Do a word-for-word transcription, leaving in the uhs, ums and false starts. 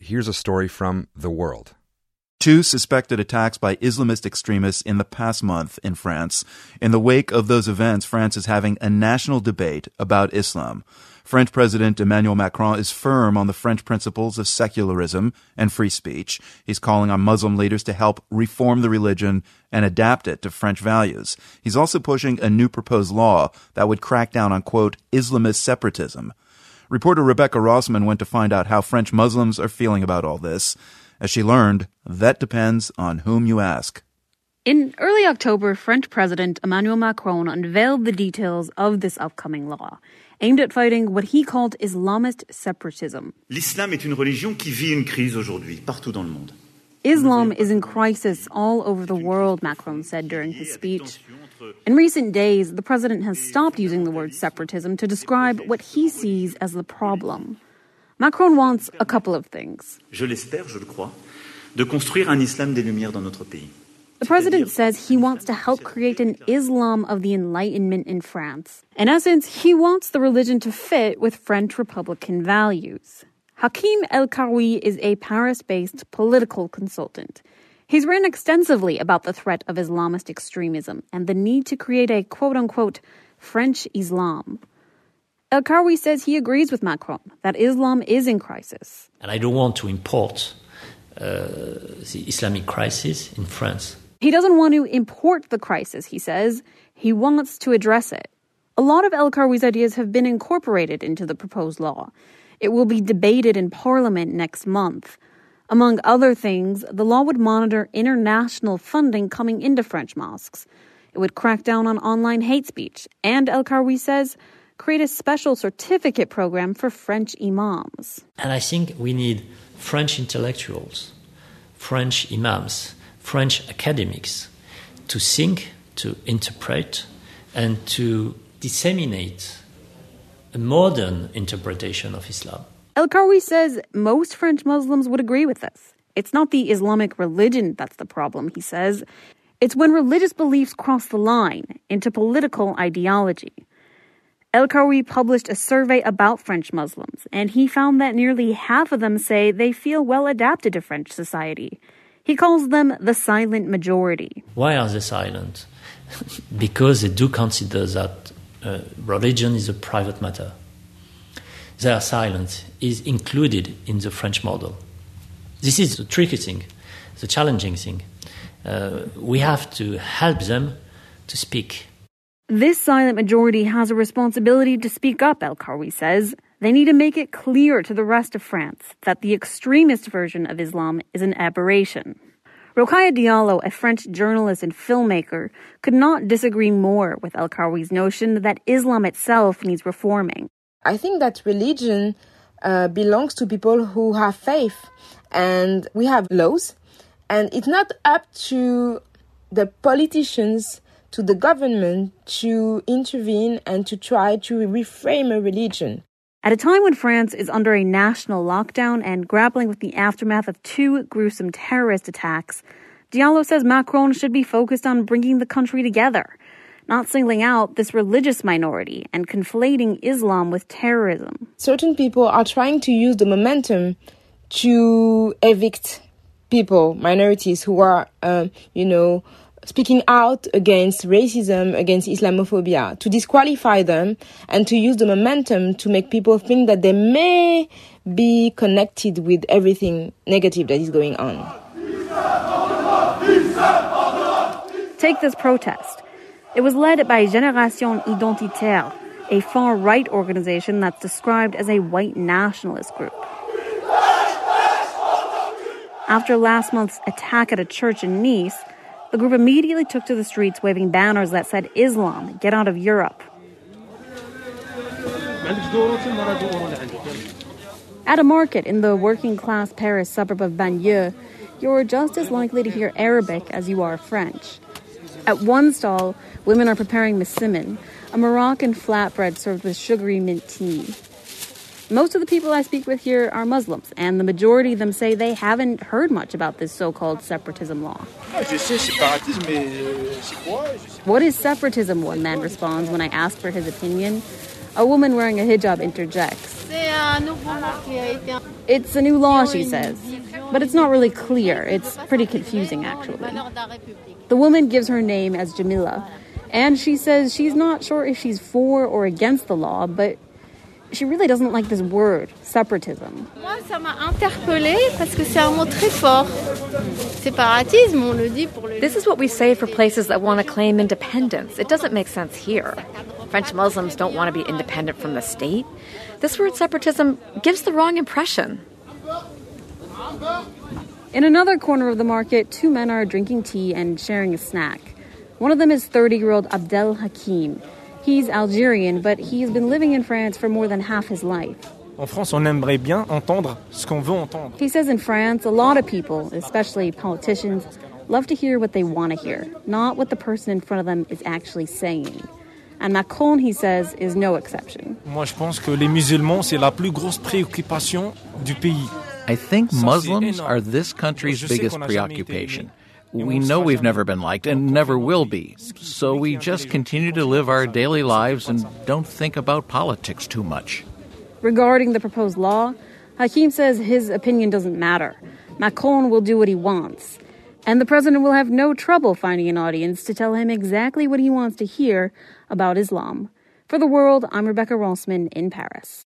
here's a story from The World. Two suspected attacks by Islamist extremists in the past month in France. In the wake of those events, France is having a national debate about Islam. French President Emmanuel Macron is firm on the French principles of secularism and free speech. He's calling on Muslim leaders to help reform the religion and adapt it to French values. He's also pushing a new proposed law that would crack down on, quote, Islamist separatism. Reporter Rebecca Rossman went to find out how French Muslims are feeling about all this. As she learned, that depends on whom you ask. In early October, French President Emmanuel Macron unveiled the details of this upcoming law, aimed at fighting what he called Islamist separatism. L'islam est une religion qui vit une crise aujourd'hui, partout dans le monde. Islam is in crisis all over the world, Macron said during his speech. In recent days, the president has stopped using the word separatism to describe what he sees as the problem. Macron wants a couple of things. Je l'espère, je le crois, de construire un islam des lumières dans notre pays. The president says he wants to help create an Islam of the Enlightenment in France. In essence, he wants the religion to fit with French Republican values. Hakim El-Karoui is a Paris-based political consultant. He's written extensively about the threat of Islamist extremism and the need to create a quote-unquote French Islam. El-Karoui says he agrees with Macron that Islam is in crisis. And I don't want to import uh, the Islamic crisis in France. He doesn't want to import the crisis, he says. He wants to address it. A lot of El-Karoui's ideas have been incorporated into the proposed law. It will be debated in Parliament next month. Among other things, the law would monitor international funding coming into French mosques. It would crack down on online hate speech, and El-Karoui says create a special certificate program for French imams. And I think we need French intellectuals, French imams, French academics to think, to interpret, and to disseminate a modern interpretation of Islam. El-Karoui says most French Muslims would agree with this. It's not the Islamic religion that's the problem, he says. It's when religious beliefs cross the line into political ideology. El-Karoui published a survey about French Muslims, and he found that nearly half of them say they feel well adapted to French society. He calls them the silent majority. Why are they silent? Because they do consider that uh, religion is a private matter. Their silence is included in the French model. This is the tricky thing, the challenging thing. Uh, we have to help them to speak. This silent majority has a responsibility to speak up, El-Karoui says. They need to make it clear to the rest of France that the extremist version of Islam is an aberration. Rokhaya Diallo, a French journalist and filmmaker, could not disagree more with El-Karoui's notion that Islam itself needs reforming. I think that religion uh, belongs to people who have faith, and we have laws, and it's not up to the politicians, to the government to intervene and to try to reframe a religion. At a time when France is under a national lockdown and grappling with the aftermath of two gruesome terrorist attacks, Diallo says Macron should be focused on bringing the country together, not singling out this religious minority and conflating Islam with terrorism. Certain people are trying to use the momentum to evict people, minorities who are, uh, you know, speaking out against racism, against Islamophobia, to disqualify them and to use the momentum to make people think that they may be connected with everything negative that is going on. Take this protest. It was led by Génération Identitaire, a far-right organization that's described as a white nationalist group. After last month's attack at a church in Nice, the group immediately took to the streets waving banners that said, Islam, get out of Europe. At a market in the working-class Paris suburb of Bagneux, you're just as likely to hear Arabic as you are French. At one stall, women are preparing messimin, a Moroccan flatbread served with sugary mint tea. Most of the people I speak with here are Muslims, and the majority of them say they haven't heard much about this so-called separatism law. What is separatism, one man responds when I ask for his opinion. A woman wearing a hijab interjects. It's a new law, she says, but it's not really clear. It's pretty confusing, actually. The woman gives her name as Jamila, and she says she's not sure if she's for or against the law, but she really doesn't like this word, separatism. Moi, ça m'a interpellée parce que c'est un mot très fort. Séparatisme, on le dit pour le... This is what we say for places that want to claim independence. It doesn't make sense here. French Muslims don't want to be independent from the state. This word separatism gives the wrong impression. In another corner of the market, two men are drinking tea and sharing a snack. One of them is thirty-year-old Abdel Hakim. He's Algerian, but he's been living in France for more than half his life. En France, on aimerait bien entendre ce qu'on veut entendre. He says in France, a lot of people, especially politicians, love to hear what they want to hear, not what the person in front of them is actually saying. And Macron, he says, is no exception. Moi, je pense que les musulmans, c'est la plus grosse préoccupation du pays. I think Muslims are this country's biggest preoccupation. We know we've never been liked and never will be, so we just continue to live our daily lives and don't think about politics too much. Regarding the proposed law, Hakim says his opinion doesn't matter. Macron will do what he wants. And the president will have no trouble finding an audience to tell him exactly what he wants to hear about Islam. For The World, I'm Rebecca Rosman in Paris.